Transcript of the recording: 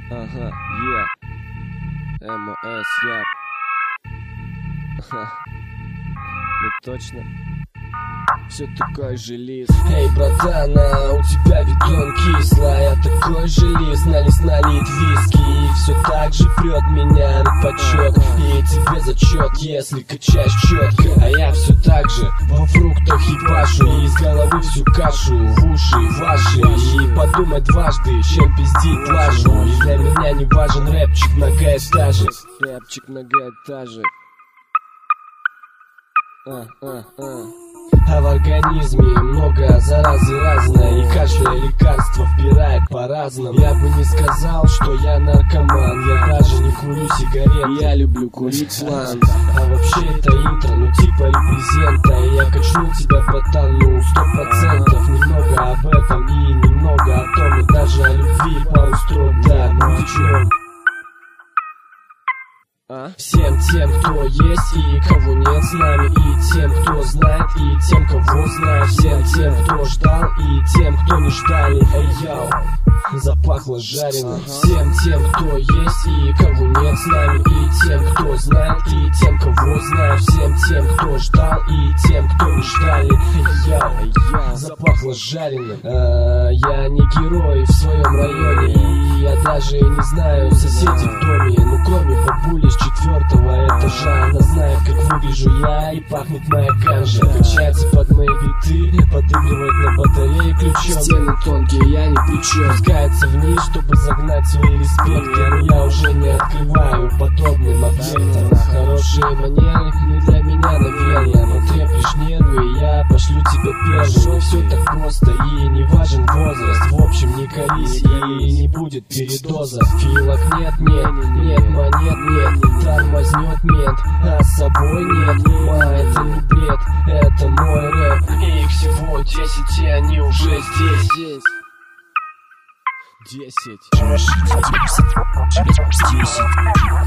Ага, МС, я. Ну точно. Все такой же лист. Эй, братана, у тебя видон кисло. Я такой же лист, на лист налит виски. И все так же прет меня на почет. И тебе зачет, если качаешь четко. А я все так же во фруктах ебашу. И из головы всю кашу в уши ваши. И подумай дважды, чем пиздить лажу. И для меня не важен рэпчик многоэтажек. Рэпчик многоэтажек. А в организме много заразы разной. И каждое лекарство вбирает по-разному. Я бы не сказал, что я наркоман. Я даже не курю сигареты. Я люблю курить фланг. А вообще это интро, ну типа репрезента. И я качну тебя, братан, ну 100%. Немного об этом и немного о том. И даже о любви пару строк, да, ну о чем. Всем тем, кто есть и кого нет с нами. И тем, кто знает, и тем, кого знает. Всем тем, кто ждал, и тем, кто не ждали. Эй, йоу, запахло жареным. Всем тем, кто есть и кого нет с нами. И тем, кто знает, и тем, кого знает. Всем тем, кто ждал, и тем, кто не ждали. Эй, йоу, запахло жареным. Я не герой в своем районе. И я даже не знаю соседей в доме. Ну кроме бабули с 4-го этажа. Она знает, как выгляжу я, и пахнет моя ганжа. Качается под мои биты, подыгрывает на батарее ключом. Стены тонкие, я ни при чем. Спускается вниз, чтобы загнать свои респекты. Но я уже не открываю подобным объектам. Хорошие манеры не для меня, наверное. Но треплешь нервы, и я пошлю тебя первым. И все так просто, и не важен возраст. В общем, не корись, и не будет передоза. Филок нет, монет нет. Тормознет мент, а с собой нет. Это не бред, это мой рэп. И их всего 10, и они уже здесь. 10.